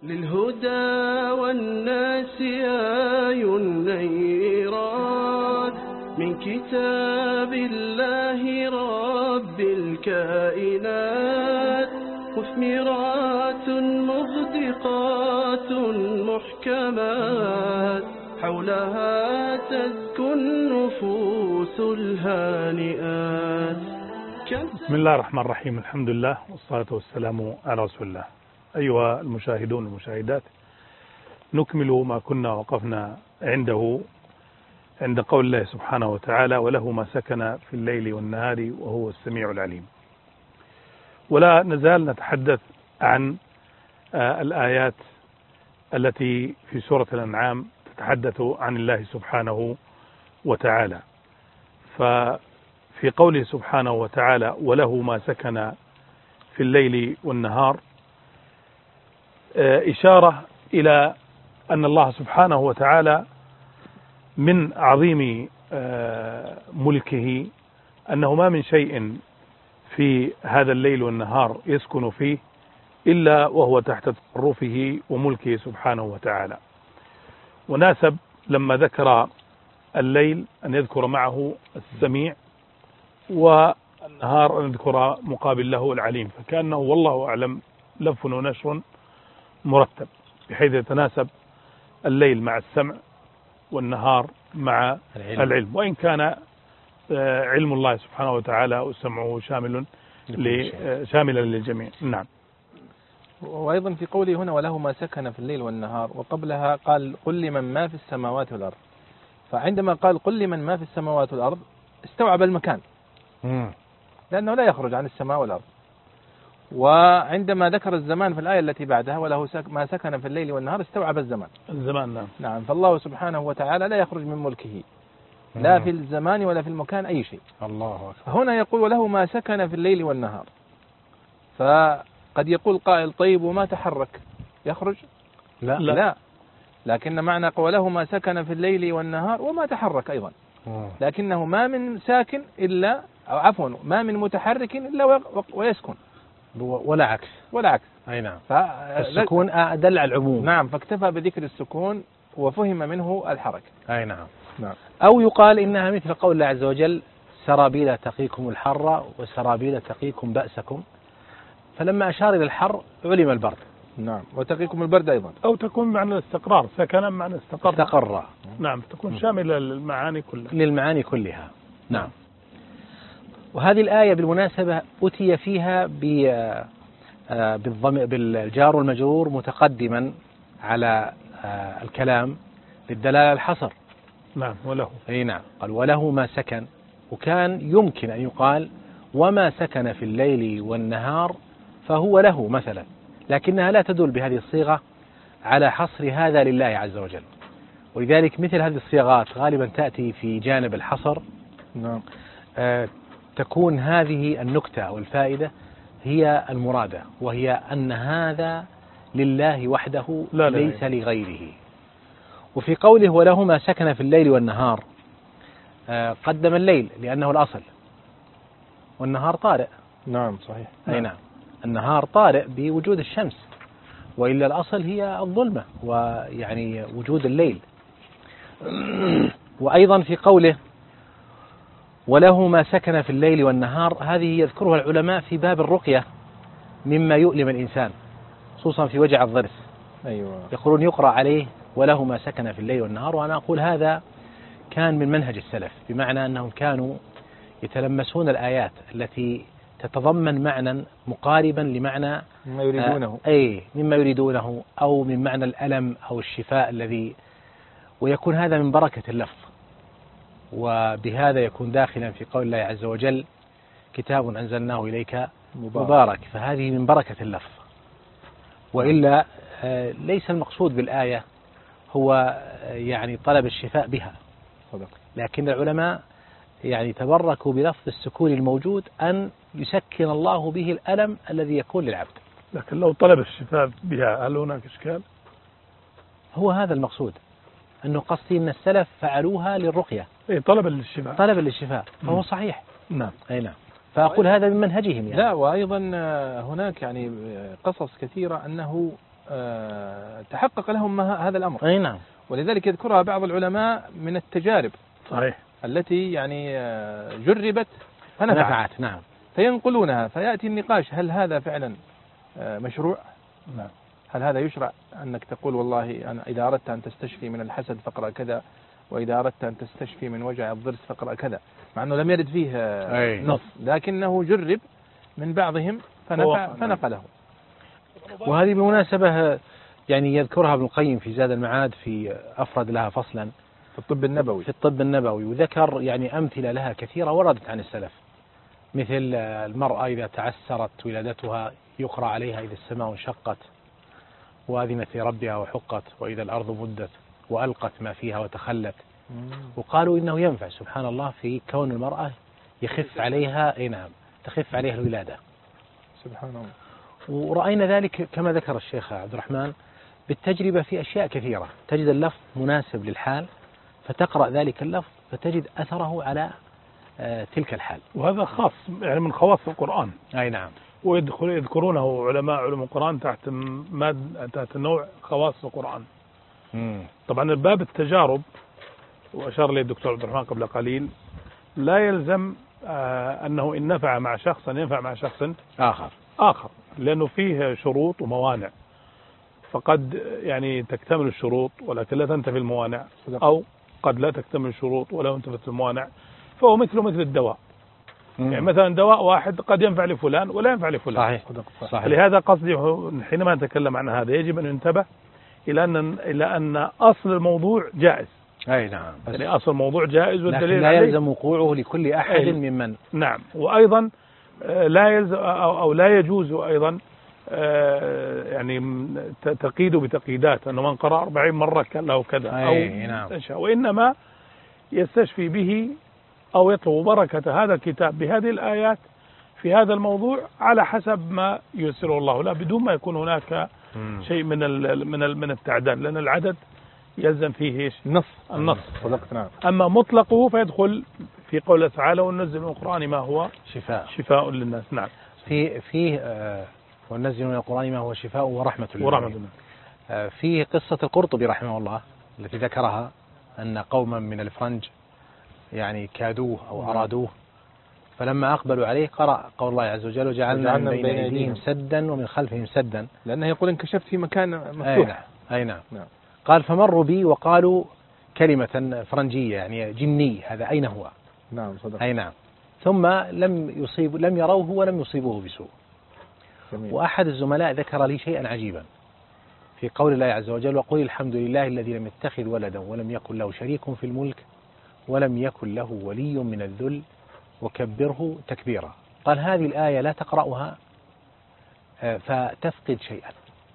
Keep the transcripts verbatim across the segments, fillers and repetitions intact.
للهدى والناس آي نيرات من كتاب الله رب الكائنات، مثمرات مغدقات محكمات، حولها تزكو النفوس الهانئات. بسم الله الرحمن الرحيم، الحمد لله والصلاة والسلام على رسول الله. أيها المشاهدون والمشاهدات، نكمل ما كنا وقفنا عنده عند قول الله سبحانه وتعالى: وله ما سكن في الليل والنهار وهو السميع العليم. ولا نزال نتحدث عن الآيات التي في سورة الأنعام تتحدث عن الله سبحانه وتعالى. ففي قوله سبحانه وتعالى: وله ما سكن في الليل والنهار، إشارة إلى أن الله سبحانه وتعالى من عظيم ملكه أنه ما من شيء في هذا الليل والنهار يسكن فيه إلا وهو تحت تصرفه وملكه سبحانه وتعالى. وناسب لما ذكر الليل أن يذكر معه السميع، والنهار أن يذكر مقابل له العليم، فكأنه والله أعلم لف ونشر مرتب، بحيث يتناسب الليل مع السمع والنهار مع العلم, العلم. وإن كان علم الله سبحانه وتعالى وسمعه شامل شاملا للجميع. نعم. وأيضا في قوله هنا: وله ما سكن في الليل والنهار، وقبلها قال: قل لمن ما في السماوات والأرض. فعندما قال قل لمن ما في السماوات والأرض استوعب المكان، م. لأنه لا يخرج عن السماء والأرض. وعندما ذكر الزمان في الآية التي بعدها: وله ما سكن في الليل والنهار، استوعب الزمان. الزمان نعم. نعم. فالله سبحانه وتعالى لا يخرج من ملكه لا في الزمان ولا في المكان أي شيء. الله أكبر. هنا يقول: وله ما سكن في الليل والنهار. فقد يقول قائل: طيب وما تحرك يخرج؟ لا لا, لا. لكن معنى وله ما سكن في الليل والنهار وما تحرك أيضا، لكنه ما من ساكن إلا أو عفوا ما من متحرك إلا ويسكن، ولا عكس ولا عكس. أي نعم. فالسكون أدل على العموم. نعم. فاكتفى بذكر السكون وفهم منه الحركة. أي نعم. نعم. أو يقال إنها مثل قول الله عز وجل: سرابيل تقيكم الحر وسرابيل تقيكم بأسكم. فلما أشار إلى الحر علم البرد. نعم. وتقيكم البرد أيضا. أو تكون معنى الاستقرار، سكنا معنى استقر. استقر. نعم. تكون شاملة للمعاني كلها. للمعاني كلها. نعم. وهذه الآية بالمناسبة أتي فيها بالضم بالجار والمجرور متقدما على الكلام للدلالة الحصر. نعم. وله. أي نعم. قال: وله ما سكن. وكان يمكن أن يقال: وما سكن في الليل والنهار فهو له مثلا، لكنها لا تدل بهذه الصيغة على حصر هذا لله عز وجل. ولذلك مثل هذه الصيغات غالبا تأتي في جانب الحصر. نعم. آه تكون هذه النكتة أو الفائدة هي المرادة، وهي أن هذا لله وحده لا ليس لا لغيره. وفي قوله: وله ما سكن في الليل والنهار، آه قدم الليل لأنه الأصل، والنهار طارئ. نعم صحيح. أي نعم. النهار طارئ بوجود الشمس، وإلا الأصل هي الظلمة ويعني وجود الليل. وأيضا في قوله: وله ما سكن في الليل والنهار، هذه يذكرها العلماء في باب الرقية مما يؤلم الإنسان، خصوصا في وجع الضرس. أيوة. يقولون يقرأ عليه: وله ما سكن في الليل والنهار. وأنا أقول هذا كان من منهج السلف، بمعنى أنهم كانوا يتلمسون الآيات التي تتضمن معنى مقاربا لمعنى مما يريدونه. آه أي مما يريدونه، أو من معنى الألم أو الشفاء الذي، ويكون هذا من بركة اللفظ. وبهذا يكون داخلا في قول الله عز وجل: كتاب أنزلناه إليك مبارك, مبارك. فهذه من بركة اللفظ. وإلا آه ليس المقصود بالآية هو آه يعني طلب الشفاء بها، لكن العلماء يعني تبركوا بلفظ السكون الموجود أن يسكن الله به الألم الذي يكون للعبد. لكن لو طلب الشفاء بها هل هناك إشكال؟ هو هذا المقصود، أنه قصدي أن السلف فعلوها للرقية. إيه طلبا للشفاء. طلبا للشفاء فهو صحيح. نعم. أي نعم. فأقول هذا من منهجهم يعني. لا، وأيضا هناك يعني قصص كثيرة أنه تحقق لهم هذا الأمر. أي نعم. ولذلك يذكرها بعض العلماء من التجارب صحيح التي يعني جربت فنفعت. نعم. فينقلونها، فيأتي النقاش: هل هذا فعلا مشروع؟ نعم. هل هذا يشرع أنك تقول والله أنا إذا أردت أن تستشفي من الحسد فقرأ كذا، وإذا أردت أن تستشفي من وجع الضرس فقرأ كذا، مع أنه لم يرد فيه نص، لكنه جرب من بعضهم فنفع فنقله. وهذه بمناسبة يعني يذكرها ابن القيم في زاد المعاد، في أفرد لها فصلا في الطب النبوي في الطب النبوي وذكر يعني أمثلة لها كثيرة وردت عن السلف، مثل المرأة إذا تعسرت ولادتها يقرأ عليها إذا السماء انشقت وأذنت لربها وحقت، وإذا الأرض مدت وألقت ما فيها وتخلت. وقالوا إنه ينفع سبحان الله في كون المرأة يخف عليها أي نعم تخف عليها الولادة سبحان الله. ورأينا ذلك كما ذكر الشيخ عبد الرحمن بالتجربة في أشياء كثيرة، تجد اللفظ مناسب للحال فتقرأ ذلك اللفظ فتجد أثره على آه تلك الحال. وهذا خاص يعني من خواص القرآن. أي نعم. ويذكرونه علماء علوم القرآن تحت ماد تحت النوع خواص القرآن. مم. طبعا الباب التجارب وأشار لي الدكتور عبد الرحمن قبل قليل لا يلزم آه أنه إن نفع مع شخص أن ينفع مع شخص آخر آخر لأنه فيه شروط وموانع، فقد يعني تكتمل الشروط ولكن لا تنتفي الموانع، أو قد لا تكتمل الشروط ولا تنتفي الموانع، فهو مثله مثل الدواء. مم. يعني مثلا دواء واحد قد ينفع لفلان ولا ينفع لفلان. صحيح. صحيح. لهذا قصدي حينما نتكلم عن هذا يجب أن ينتبه إلى أن إلى أن أصل الموضوع جائز. أي نعم. يعني أصل الموضوع جائز والدليل لا يلزم وقوعه لكل أحد أي. ممن. نعم. وأيضا لا يلزم أو, أو لا يجوز أيضا يعني تقييد بتقييدات أنه من قرأ أربعين مرة كان له كذا أو نعم. وإنما يستشفي به أو يطلب بركة هذا الكتاب بهذه الآيات في هذا الموضوع على حسب ما ييسره الله له، بدون ما يكون هناك مم. شيء من ال من ال من التعداد، لأن العدد يلزم فيه ايش؟ النص. النص. نعم. أما مطلقه فيدخل في قوله تعالى: وننزل من القرآن ما هو شفاء شفاء للناس. نعم. في فيه آه وننزل من القرآن ما هو شفاء ورحمة للناس. ورحمة للناس. آه في قصة القرطبي رحمه الله التي ذكرها أن قوما من الفرنج يعني كادوه أو أرادوه، فلما أقبلوا عليه قرأ قول الله عز وجل: وجعلنا من بين أيديهم سدا ومن خلفهم سدا، لأنه يقول انكشفت في مكان مفتوح. أي نعم. أي نعم. نعم. قال: فمروا بي وقالوا كلمة فرنجية يعني جني، هذا أين هو؟ نعم صدق. أي نعم. ثم لم يصيب لم يروه ولم يصيبوه بسوء. جميل. وأحد الزملاء ذكر لي شيئا عجيبا في قول الله عز وجل: وقل الحمد لله الذي لم يتخذ ولدا ولم يكن له شريك في الملك ولم يكن له ولي من الذل وكبره تكبيرا. قال: هذه الآية لا تقرأها فتفقد شيئا.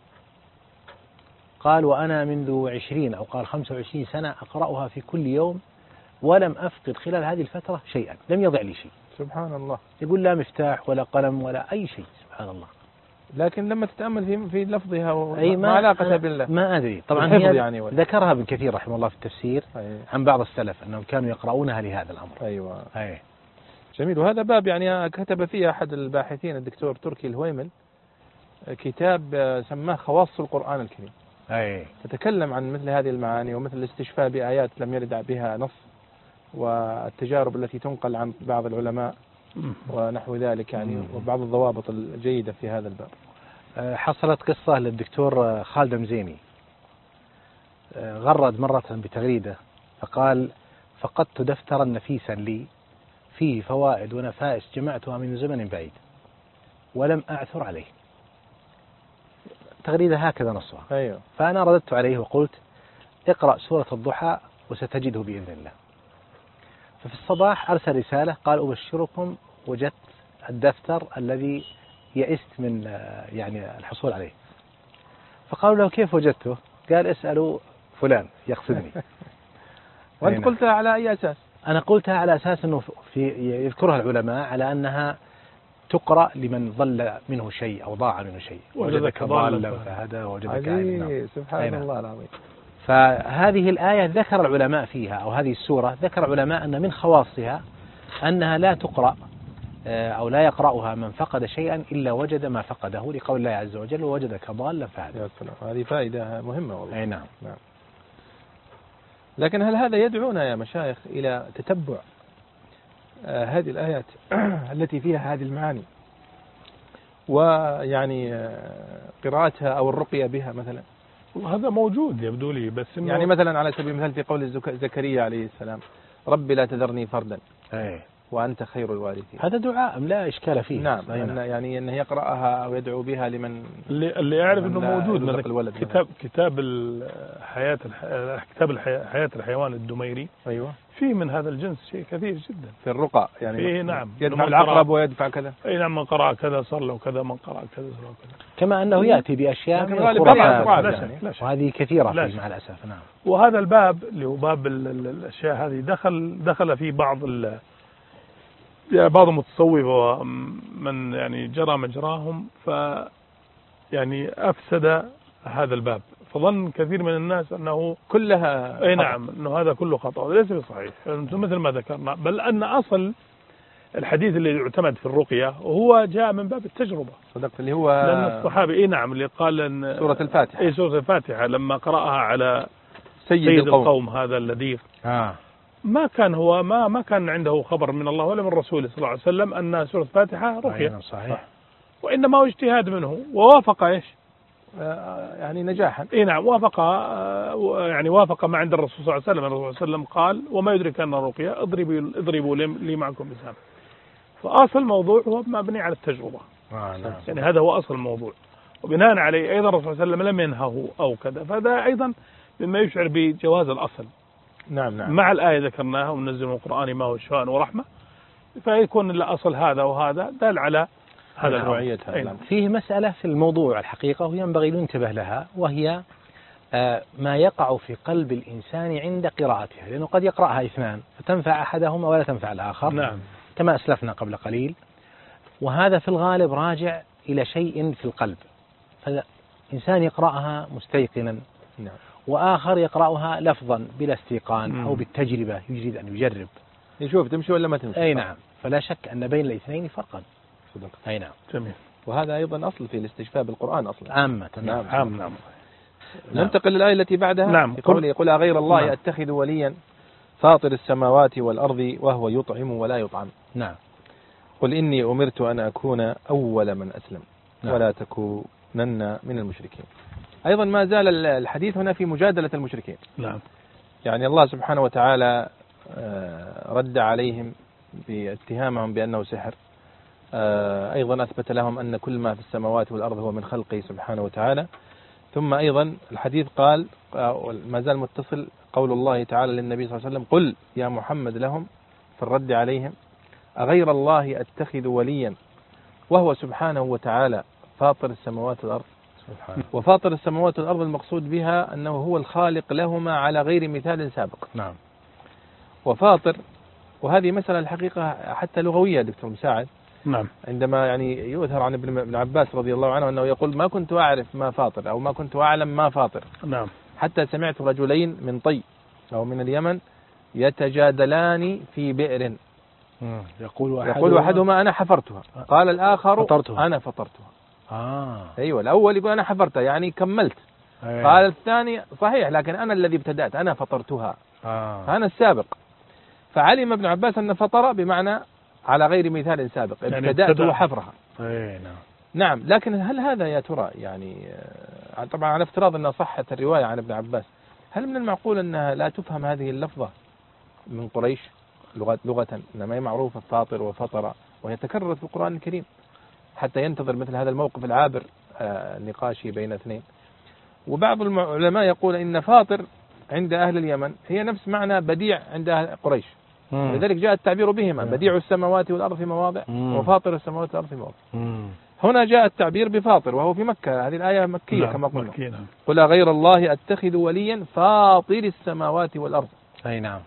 قال: وأنا منذ عشرين أو قال خمسة وعشرين سنة أقرأها في كل يوم ولم أفقد خلال هذه الفترة شيئا، لم يضع لي شيء. سبحان الله. يقول: لا مفتاح ولا قلم ولا أي شيء. سبحان الله. لكن لما تتأمل في في لفظها أي ما علاقة بالله. ما أدري طبعا هي يعني ذكرها ابن كثير رحمه الله في التفسير. أيه. عن بعض السلف أنهم كانوا يقرؤونها لهذا الأمر. أيوة. أيه. جميل. وهذا باب يعني كتب فيه أحد الباحثين الدكتور تركي الهويمل كتاب سماه خواص القرآن الكريم. أيه. تتكلم عن مثل هذه المعاني ومثل الاستشفاء بآيات لم يرد بها نص، والتجارب التي تنقل عن بعض العلماء ونحو ذلك يعني، وبعض الضوابط الجيدة في هذا الباب. حصلت قصة للدكتور خالد مزيني، غرد مرة بتغريدة فقال: فقدت دفترا نفيسا لي فيه فوائد ونفائس جمعتها من زمن بعيد ولم أعثر عليه. تغريدة هكذا نصها. أيوه. فأنا رددت عليه وقلت: اقرأ سورة الضحى وستجده بإذن الله. ففي الصباح أرسل رسالة قال: أبشركم وجدت الدفتر الذي يئست من يعني الحصول عليه. فقالوا له: كيف وجدته؟ قال: اسألوا فلان يقصدني. وأنت قلتها على أي أساس؟ أنا قلتها على أساس أنه في يذكرها العلماء على أنها تقرأ لمن ضل منه شيء أو ضاع منه شيء. وجدك ضالا فهدى ووجدك عائلا. سبحان الله العظيم. فهذه الآية ذكر العلماء فيها أو هذه السورة ذكر العلماء أن من خواصها أنها لا تقرأ أو لا يقرأها من فقد شيئا إلا وجد ما فقده، لقول الله عز وجل ووجدك ضالا فهدى. يا سلام، هذه فائدة مهمة والله. أي نعم. نعم. لكن هل هذا يدعونا يا مشايخ إلى تتبع آه هذه الآيات التي فيها هذه المعاني، ويعني آه قراءتها أو الرقية بها مثلا؟ هذا موجود يبدو لي، بس يعني مثلا على سبيل المثال في قول زكريا عليه السلام ربي لا تذرني فردا أي. وأنت خير الوارثين، هذا دعاء لا إشكال فيه. نعم. يعني أنه يقرأها أو يدعو بها لمن اللي, اللي يعرف أنه موجود من الولد. كتاب كتاب الحياة كتاب الحياة حياة الحيوان الدميري. أيوة. في من هذا الجنس شيء كثير جدا في الرقى، يعني فيه نعم يدفع العقرب ويدفع كذا. أي نعم، من قرأ كذا صار له كذا، من قرأ كذا صار له كذا، كما أنه يأتي بأشياء من الخرافات يعني. وهذه كثيرة فيه مع الأسف. نعم. وهذا الباب اللي هو باب الأشياء هذه دخل دخل فيه بعض ال يعني بعض المتصوفة ومن يعني جرى مجراهم، ف يعني أفسد هذا الباب، فظن كثير من الناس أنه كلها أي نعم أنه هذا كله خطأ، ليس بصحيح مثل ما ذكرنا، بل أن أصل الحديث اللي يعتمد في الرقية وهو جاء من باب التجربة. صدقت، اللي هو لأن الصحابي أي نعم اللي قال أن سورة الفاتحة أي سورة الفاتحة لما قرأها على سيد, سيد القوم. القوم هذا الذي آه. ما كان هو ما ما كان عنده خبر من الله ولا من رسوله صلى الله عليه وسلم أن سورة الفاتحة رقية. صحيح. وإنما هو اجتهاد منه ووافق إيش يعني نجاحا. إيه نعم، وافق يعني وافق ما عند الرسول صلى الله عليه وسلم. الرسول صلى الله عليه وسلم قال وما يدرك أن الرقية اضربوا اضربوا لي معكم بسام. فأصل الموضوع هو مبني على التجربة. آه نعم. يعني هذا هو أصل الموضوع، وبناء عليه أيضا الرسول صلى الله عليه وسلم لم ينهه أو كذا، فهذا أيضا مما يشعر بجواز الأصل. نعم نعم. مع الآية ذكرناها وننزل من القرآن ما هو شفاء ورحمة، فيكون الأصل هذا وهذا دال على هذا النوعية. فيه مسألة في الموضوع الحقيقة وينبغي ننتبه لها، وهي ما يقع في قلب الإنسان عند قراءتها، لأنه قد يقرأها اثنان فتنفع أحدهما ولا تنفع الآخر. نعم. كما أسلفنا قبل قليل، وهذا في الغالب راجع إلى شيء في القلب، فإنسان يقرأها مستيقنا، نعم. وآخر يقرأها لفظا بلا استيقان أو بالتجربة يريد أن يجرب يشوف تمشي ولا ما تمشي. أي نعم. فلا شك أن بين الاثنين فرقا. صدق. أي نعم. جميل. وهذا أيضا أصل في الاستشفاء بالقرآن أصلا عامة. نعم. نعم. نعم. ننتقل للآية التي بعدها. نعم. يقول يقول غير الله نعم. أتخذ وليا فاطر السماوات والأرض وهو يطعم ولا يطعم. نعم. قل إني أمرت أن أكون أول من أسلم. نعم. ولا تكونن من المشركين. أيضا ما زال الحديث هنا في مجادلة المشركين. نعم. يعني الله سبحانه وتعالى رد عليهم باتهامهم بأنه سحر، أيضا أثبت لهم أن كل ما في السماوات والأرض هو من خلقه سبحانه وتعالى. ثم أيضا الحديث قال ما زال متصل قول الله تعالى للنبي صلى الله عليه وسلم قل يا محمد لهم في الرد عليهم أغير الله أتخذ وليا وهو سبحانه وتعالى فاطر السماوات والأرض. وفاطر السماوات والأرض المقصود بها أنه هو الخالق لهما على غير مثال سابق. نعم. وفاطر، وهذه مسألة الحقيقة حتى لغوية دكتور مساعد. نعم. عندما يعني يؤثر عن ابن عباس رضي الله عنه أنه يقول ما كنت أعرف ما فاطر أو ما كنت أعلم ما فاطر. نعم. حتى سمعت رجلين من طي أو من اليمن يتجادلان في بئر، يقول أحدهما, يقول أحدهما أنا حفرتها، قال الآخر فطرتها. أنا فطرتها. آه. أيوة، الأول يقول أنا حفرتها يعني كملت. أيوة. قال الثاني صحيح لكن أنا الذي ابتدأت أنا فطرتها. آه. فأنا السابق. فعلم ابن عباس أن فطر بمعنى على غير مثال سابق، يعني ابتدأت وحفرها. أي نعم. نعم. لكن هل هذا يا ترى يعني طبعا على افتراض أنها صحت الرواية عن ابن عباس، هل من المعقول أنها لا تفهم هذه اللفظة من قريش لغة, لغة إنما هي معروفة فاطر وفطر وهي تكررت في القرآن الكريم حتى ينتظر مثل هذا الموقف العابر النقاشي بين اثنين. وبعض العلماء يقول إن فاطر عند أهل اليمن هي نفس معنى بديع عند أهل قريش، لذلك جاء التعبير بهما بديع السماوات والأرض في مواضع وفاطر السماوات والأرض في مواضع. هنا جاء التعبير بفاطر وهو في مكة، هذه الآية مكية. نعم. كما قلنا مكية. قل غير الله أتخذ وليا فاطر السماوات والأرض. أي نعم.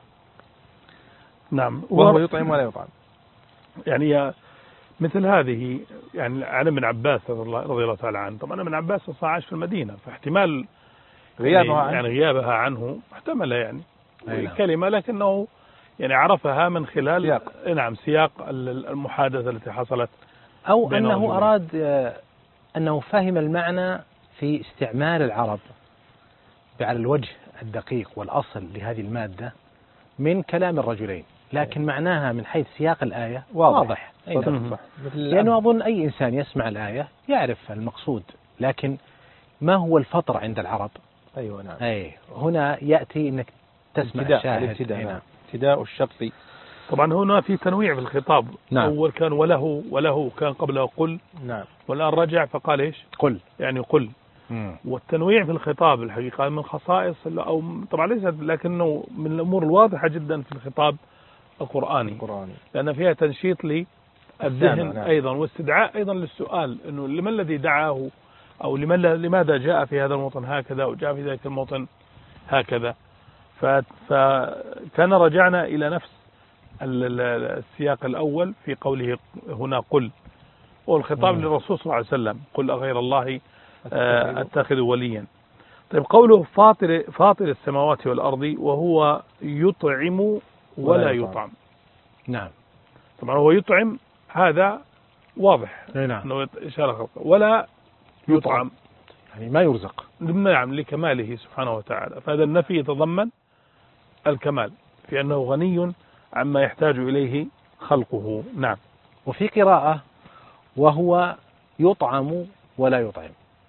نعم. وهو يطعم ولا يطعم. يعني مثل هذه يعني عن ابن عباس رضي الله تعالى عنه. طبعا ابن عباس عاش في المدينة، فاحتمال غيابها يعني, يعني غيابها عنه محتملة يعني الكلمة، لكنه يعني عرفها من خلال سياق. نعم سياق المحادثة التي حصلت، أو أنه أراد أنه فهم المعنى في استعمال العرب على الوجه الدقيق والأصل لهذه المادة من كلام الرجلين، لكن معناها من حيث سياق الآية واضح, واضح. واضح. لأنه أظن أي إنسان يسمع الآية يعرف المقصود، لكن ما هو الفطر عند العرب؟ أيوة نعم. أي هنا يأتي أنك تسمع الشاهد. ابتداء ابتداء الشق. طبعا هنا في تنويع في الخطاب. نعم. أول كان وله وله كان قبله قل. نعم. والآن رجع فقال إيش؟ قل. يعني قل. مم. والتنويع في الخطاب الحقيقة من خصائص أو طبعا ليس لكنه من الأمور الواضحة جدا في الخطاب القرآني. القرآني. لأن فيها تنشيط للذهن نعم. أيضا واستدعاء أيضا للسؤال إنه لما الذي دعاه أو لماذا جاء في هذا الموطن هكذا وجاء في ذلك الموطن هكذا. فكان رجعنا إلى نفس السياق الأول في قوله هنا قل، والخطاب مم. للرسول صلى الله عليه وسلم قل أغير الله أتخذ وليا. طيب قوله فاطر, فاطر السماوات والأرض وهو يطعم ولا يطعم. نعم. طبعا هو يطعم هذا واضح نعم. أنه إشارة خلقه ولا يطعم يعني ما يرزق. نعم لكماله سبحانه وتعالى. فهذا النفي يتضمن الكمال في أنه غني عما يحتاج إليه خلقه. نعم. وفي قراءة وهو يطعم ولا يطعم.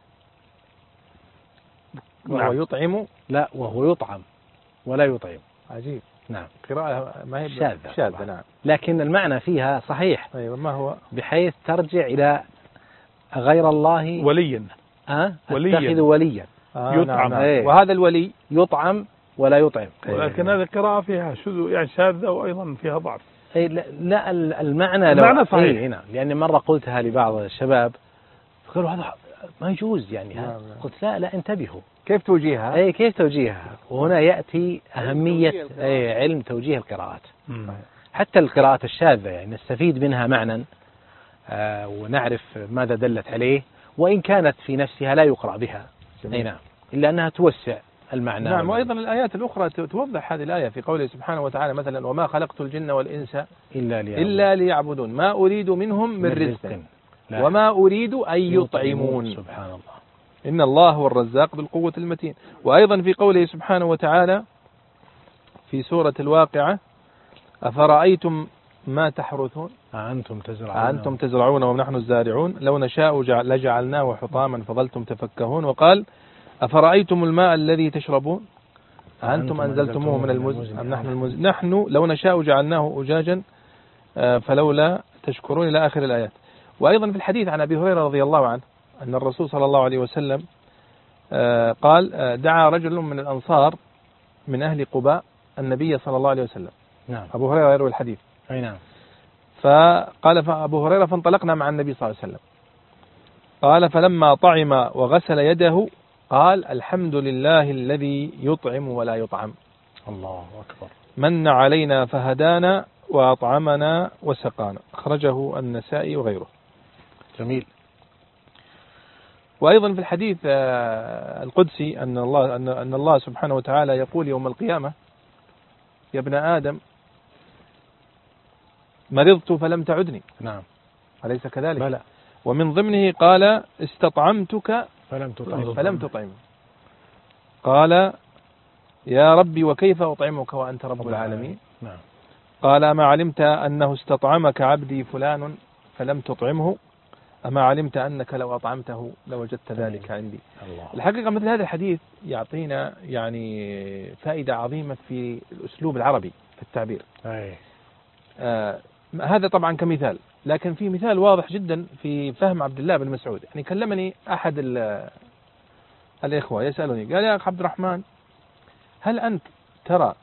وهو نعم. يطعم لا وهو يطعم ولا يطعم. عجيب. نعم. قراءة ما هي شاذة. شاذة نعم. لكن المعنى فيها صحيح. أيوة. ما هو؟ بحيث ترجع إلى غير الله وليا. أه؟ اتخذ وليا. آه يطعم. نعم. أيه. وهذا الولي يطعم ولا يطعم. ولكن هذه القراءة فيها شذوذ يعني شاذة وأيضا فيها ضعف. أي لا, لا المعنى المعنى صحيح. هنا لأن مرة قلتها لبعض الشباب فقالوا هذا ما يجوز يعني. نعم. قلت لا لا انتبهوا كيف توجيهها؟ أي كيف توجيهها. وهنا يأتي أهمية أي علم توجيه القراءات. مم. حتى القراءات الشاذة يعني نستفيد منها معنى آه ونعرف ماذا دلت عليه وإن كانت في نفسها لا يقرأ بها. أي نعم. إلا أنها توسع المعنى. نعم. وأيضا الآيات الأخرى توضح هذه الآية في قوله سبحانه وتعالى مثلا وما خلقت الجن والإنس إلا ليعبدون, إلا ليعبدون ما أريد منهم من, من رزق وما أريد أن يطعمون. سبحان الله. إن الله هو الرزاق بالقوة المتين. وأيضا في قوله سبحانه وتعالى في سورة الواقعة أفرأيتم ما تحرثون أأنتم تزرعون أأنتم تزرعون ونحن الزارعون لو نشاء لجعلناه حطاما فظلتم تفكهون. وقال أفرأيتم الماء الذي تشربون أأنتم أنزلتموه من المزن أم نحن المزن نحن لو نشاء جعلناه أجاجا فلولا تشكرون إلى آخر الآيات. وأيضا في الحديث عن أبي هريرة رضي الله عنه أن الرسول صلى الله عليه وسلم قال دعا رجل من الأنصار من أهل قباء النبي صلى الله عليه وسلم. نعم. أبو هريرة يروي الحديث. أي نعم. فقال أبو هريرة فانطلقنا مع النبي صلى الله عليه وسلم. قال فلما طعم وغسل يده قال الحمد لله الذي يطعم ولا يطعم. الله أكبر. من علينا فهدانا وأطعمنا وسقانا. أخرجه النسائي وغيره. جميل. وأيضا في الحديث القدسي أن الله أن أن الله سبحانه وتعالى يقول يوم القيامة يا ابن آدم مرضت فلم تعدني. نعم. أليس كذلك؟ بلى. ومن ضمنه قال استطعمتك فلم تطعم فلم تطعم. قال يا ربي وكيف أطعمك وأنت رب العالمين. نعم. قال أما علمت أنه استطعمك عبدي فلان فلم تطعمه أما علمت أنك لو أطعمته لوجدت ذلك عندي. الله. الحقيقة مثل هذا الحديث يعطينا يعني فائدة عظيمة في الأسلوب العربي في التعبير. أي. آه هذا طبعا كمثال، لكن في مثال واضح جدا في فهم عبد الله بن مسعود. يعني كلمني أحد الإخوة يسألني قال يا أخ عبد الرحمن هل أنت ترى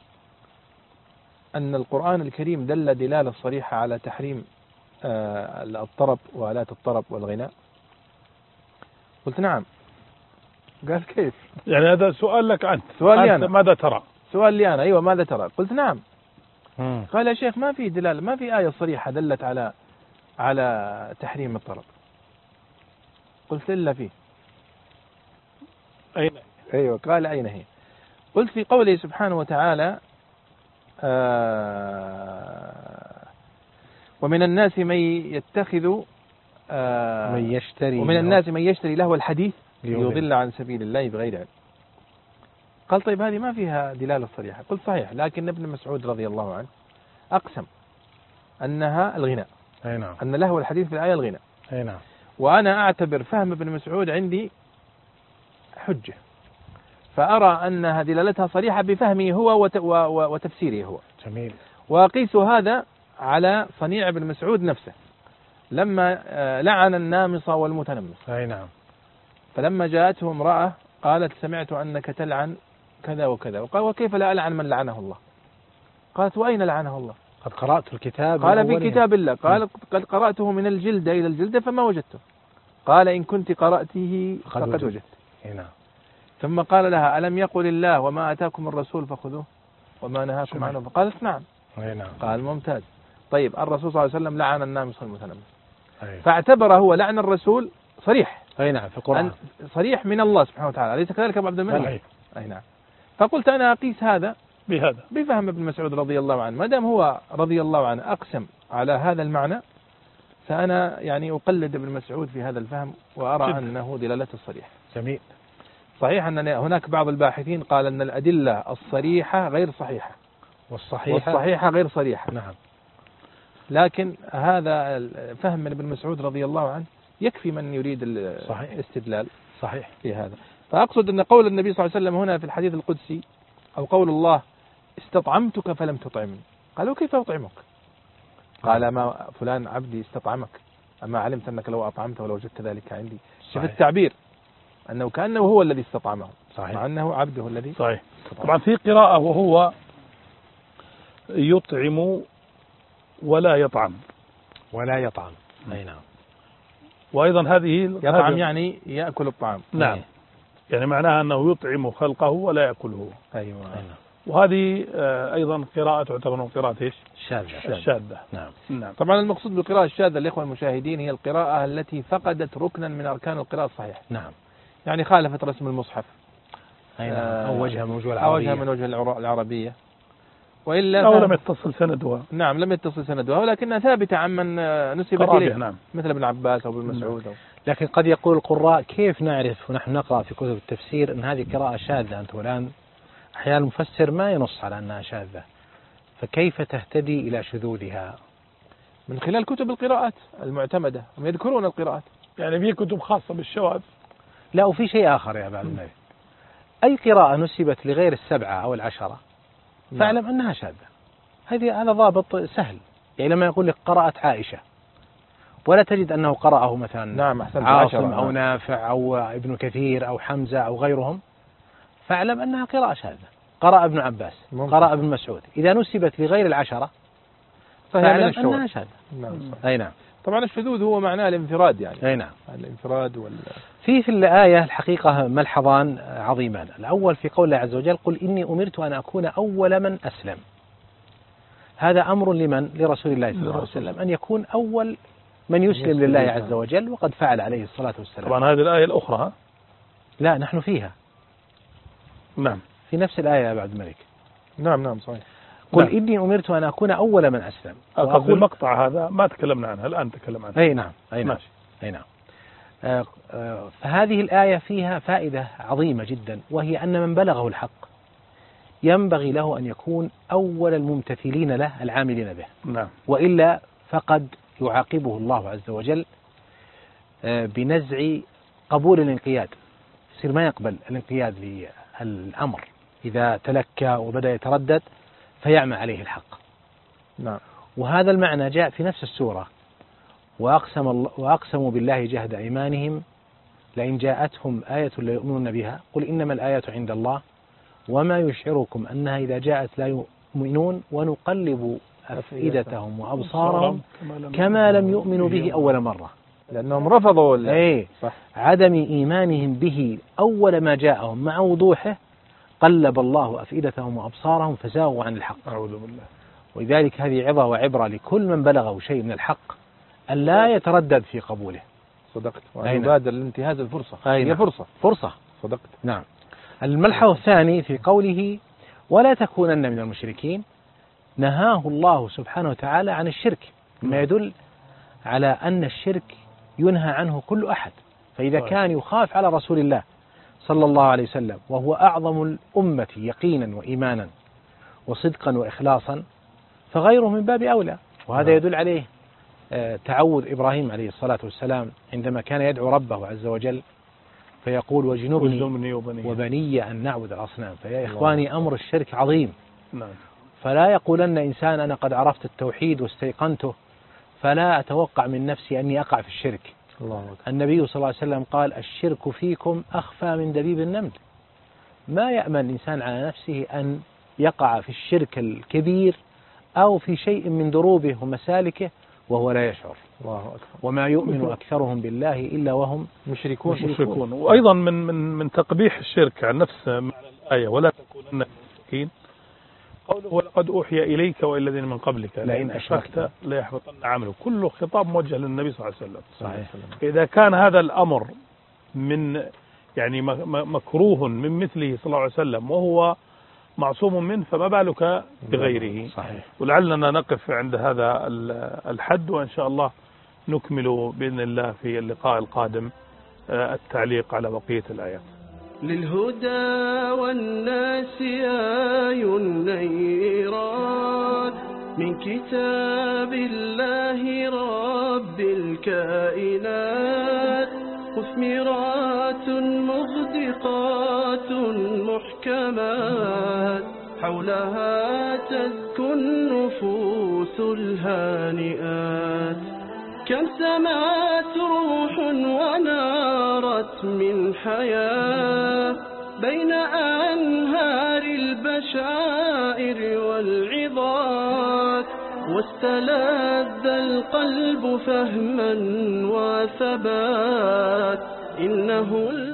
أن القرآن الكريم دل دلالة صريحة على تحريم آه الطرب وآلات الطرب والغناء؟ قلت نعم. قال كيف؟ يعني هذا سؤال لك أنت. سؤال لي أنت أنا. ماذا ترى؟ سؤال لي أنا. أيوة ماذا ترى؟ قلت نعم. مم. قال يا شيخ ما في دلالة ما في آية صريحة دلت على على تحريم الطرب. قلت إلا فيه. أين؟ أيوة. قال أين هي؟ قلت في قوله سبحانه وتعالى آه ومن الناس من يتخذ آه من يشتري ومن الناس من يشتري لهو الحديث ليضل عن سبيل الله بغير علم. قال طيب هذه ما فيها دلالة صريحة. قلت صحيح، لكن ابن مسعود رضي الله عنه أقسم أنها الغناء. أي نعم. أن لهو الحديث في الآية الغناء. أي نعم. وأنا أعتبر فهم ابن مسعود عندي حجة، فأرى أنها دلالتها صريحة بفهمه هو وتفسيره هو. جميل. وأقيس هذا على صنيع ابن مسعود نفسه لما لعن النامص والمتنمص. أي نعم. فلما جاءته امرأة قالت سمعت أنك تلعن كذا وكذا، وقال وكيف لا ألعن من لعنه الله؟ قالت وأين لعنه الله؟ قد قرأت الكتاب. قال في كتاب الله. قال قد قرأته من الجلدة إلى الجلدة فما وجدته. قال إن كنت قرأته فقد وجدت. نعم. ثم قال لها ألم يقل الله وما أتاكم الرسول فخذوه وما نهاكم عنه؟ فقالت نعم. نعم. قال ممتاز. طيب الرسول صلى الله عليه وسلم لعن النامص والمتنمص، أي. فاعتبر هو لعن الرسول صريح. أي نعم في القرآن صريح من الله سبحانه وتعالى، أليس كذلك أبو عبد الملك؟ أي نعم. فقلت أنا أقيس هذا بهذا بفهم ابن مسعود رضي الله عنه، ما دام هو رضي الله عنه أقسم على هذا المعنى فأنا يعني أقلد ابن مسعود في هذا الفهم وأرى جدا. أنه دلالته الصريح. جميل. صحيح أن هناك بعض الباحثين قال أن الأدلة الصريحة غير صحيحة والصحيحة, والصحيحة غير صريحة. نعم. لكن هذا فهم من ابن مسعود رضي الله عنه يكفي من يريد الاستدلال. صحيح في هذا. فأقصد أن قول النبي صلى الله عليه وسلم هنا في الحديث القدسي أو قول الله استطعمتك فلم تطعمني، قالوا كيف أطعمك؟ قال ما فلان عبدي استطعمك أما علمت أنك لو أطعمته ولو وجدت ذلك عندي. شوف التعبير أنه كأنه هو الذي استطعمه. صحيح. مع أنه عبده الذي. صحيح. طبعا في قراءة وهو يطعم ولا يطعم. ولا يطعم. أي نعم. وأيضا هذه يطعم يعني يأكل الطعام. نعم. يعني معناها أنه يطعم خلقه ولا يأكله. أيوة. وهذه أيضا قراءة تعتبر من قراءة إيش؟ شاذة. شاذة. نعم. نعم. طبعا المقصود بالقراءة الشاذة الإخوة المشاهدين هي القراءة التي فقدت ركنا من أركان القراءة الصحيحة. نعم. يعني خالفت رسم المصحف. أي نعم. أو وجهها من وجه العربية. أو وجهها من وجه العربية. وإلا أو لم يتصل سندها. نعم لم يتصل سندها، ولكنها ثابتة عمن نسبت إليه. نعم. مثل ابن عباس أو ابن مسعود. نعم. لكن قد يقول القراء كيف نعرف ونحن نقرأ في كتب التفسير أن هذه قراءة شاذة؟ أنت الآن أحيانا المفسر ما ينص على أنها شاذة، فكيف تهتدي إلى شذوذها؟ من خلال كتب القراءات المعتمدة، هم يذكرون القراءات. يعني في كتب خاصة بالشواذ. لا وفي شيء آخر يا أبا عبد الملك، أي قراءة نسبت لغير السبعة أو العشرة فاعلم أنها شاذة. هذه هذا ضابط سهل. يعني لما يقول لك قرأت عائشة ولا تجد أنه قرأه مثلا نعم عاصم أو نافع أو ابن كثير أو حمزة أو غيرهم، فاعلم أنها قراءة شاذة. قرأ ابن عباس ممكن. قرأ ابن مسعود، إذا نسبت لغير العشرة فاعلم أنها شاذة. نعم. أي نعم. طبعا الشذوذ هو معناه الانفراد يعني. أي نعم. الانفراد وال في في الآية الحقيقة ملحظان عظيمان. الأول في قول الله عز وجل قل إني أمرت أن أكون أول من أسلم. هذا أمر لمن؟ لرسول الله صلى الله عليه وسلم أن يكون أول من يسلم لله عز وجل، وقد فعل عليه الصلاة والسلام. طبعا هذه الآية الأخرى. لا نحن فيها. نعم. في نفس الآية يا عبد الملك. نعم نعم صحيح. قل نعم. إني أمرت أن أكون أول من أسلم. أقول المقطع هذا ما تكلمنا عنها الآن تكلم عنها. أي نعم. أي نعم. ماشي. أي نعم. آه آه فهذه الآية فيها فائدة عظيمة جدا، وهي أن من بلغه الحق ينبغي له أن يكون أول الممتثلين له العاملين به. نعم. وإلا فقد يعاقبه الله عز وجل آه بنزع قبول الانقياد، يصير ما يقبل الانقياد للأمر إذا تلكى وبدأ يتردد فيعمى عليه الحق. نعم. وهذا المعنى جاء في نفس السورة وأقسم الله وأقسموا بالله جهد أيمانهم لئن جاءتهم آية ليؤمنون بها قل إنما الآية عند الله وما يشعركم أنها إذا جاءت لا يؤمنون ونقلب أفئدتهم وأبصارهم كما لم يؤمنوا به أول مرة، لأنهم رفضوا أي عدم إيمانهم به أول ما جاءهم مع وضوحه قلب الله أفئدتهم وأبصارهم فزاغوا عن الحق. أعوذ بالله. ولذلك هذه عظة وعبرة لكل من بلغه شيء من الحق أن لا يتردد في قبوله. صدقت. وأن يبادر لانتهاز الفرصة. هي فرصة. فرصة. صدقت. نعم. الملحظ الثاني في قوله ولا تكونن من المشركين، نهاه الله سبحانه وتعالى عن الشرك، ما يدل على أن الشرك ينهى عنه كل أحد. فإذا كان يخاف على رسول الله صلى الله عليه وسلم وهو أعظم الأمة يقينا وإيمانا وصدقا وإخلاصا، فغيره من باب أولى. وهذا يدل عليه تعوذ إبراهيم عليه الصلاة والسلام عندما كان يدعو ربه عز وجل فيقول واجنبني وبني أن نعبد الأصنام. فيا إخواني أمر الشرك عظيم، فلا يقولن إنسان أنا قد عرفت التوحيد واستيقنته فلا أتوقع من نفسي أني أقع في الشرك. الله. النبي صلى الله عليه وسلم قال الشرك فيكم أخفى من دبيب النمل. ما يأمن الإنسان على نفسه أن يقع في الشرك الكبير أو في شيء من دروبه ومسالكه وهو لا يشعر. الله أكبر. وما يؤمن أكثرهم بالله إلا وهم مشركون, مشركون. مشركون. وأيضا من من من تقبيح الشرك عن نفس الآية ولا تكونن المشركين قوله ولقد أوحي إليك وإلى الذين من قبلك لئن أشركت ليحبطن عملك. كله خطاب موجه للنبي صلى الله عليه وسلم. صحيح. إذا كان هذا الأمر من يعني مكروه من مثله صلى الله عليه وسلم وهو معصوم منه فما بالك بغيره. صحيح. ولعلنا نقف عند هذا الحد، وإن شاء الله نكمل بإذن الله في اللقاء القادم التعليق على بقية الآيات. للهدى والناس آي نيران من كتاب الله رب الكائنات، مثمرات مغدقات محكمات حولها تزكو النفوس الهانئات. كم سمعت روح ونارت من حياة بين أنهار البشائر والعظات، واستلذ القلب فهما وثبات إنه